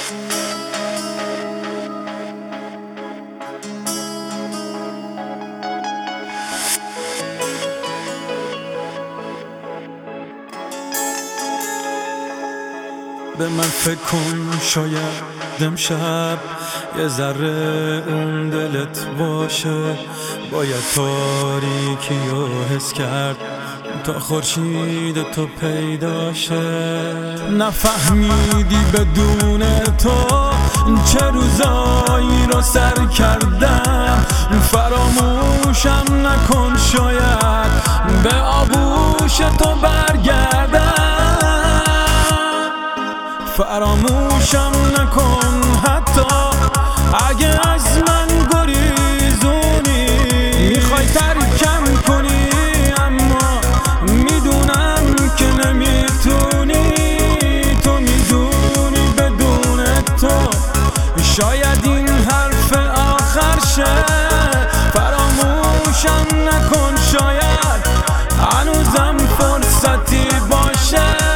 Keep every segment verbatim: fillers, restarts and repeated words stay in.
به من فکر کن شاید امشب یه ذره اون دلت باشه، باید تاریکی رو حس کرد تا خورشید تو پیدا شه. نفهمیدی بدون تو چه روزایی رو سر کردم، فراموشم نکن شاید به آغوش تو برگردم، فراموشم نکن حتی اگه از من گریزونی، میخوای ترکم کنی اما میدونم که نمیتونی، تو میدونی بدون تو شاید این حرف آخر شه. فراموشم نکن شاید هنوزم فرصتی باشه.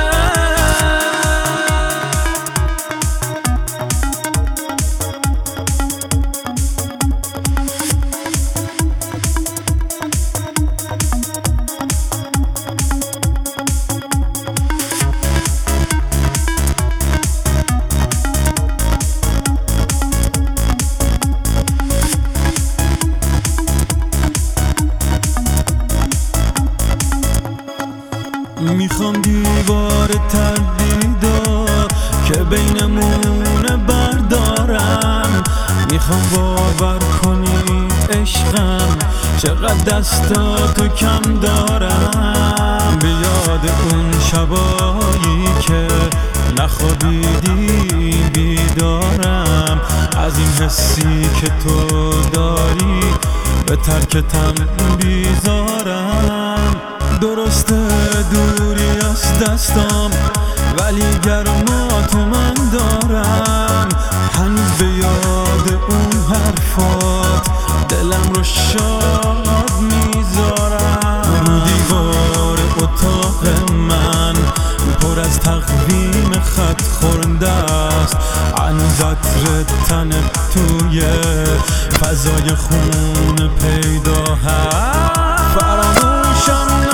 میخوام دیوار تردیدا که بینمونه بردارم، میخوام باور کنی عشقم چقدر دستاتو کم دارم، به یاد اون شبایی که نخوابیدی بیدارم، از این حسی که تو داری به ترکتم بیزارم. درسته دوری از دستم ولی گرماتو من دارم، هنوز به یاد اون حرفات دلم رو شاد میذارم. رو دیوار اتاق من پر از تقویم خط خورده است، هنوز عطر تنت توی فضای خون پیدا هست. فراموشم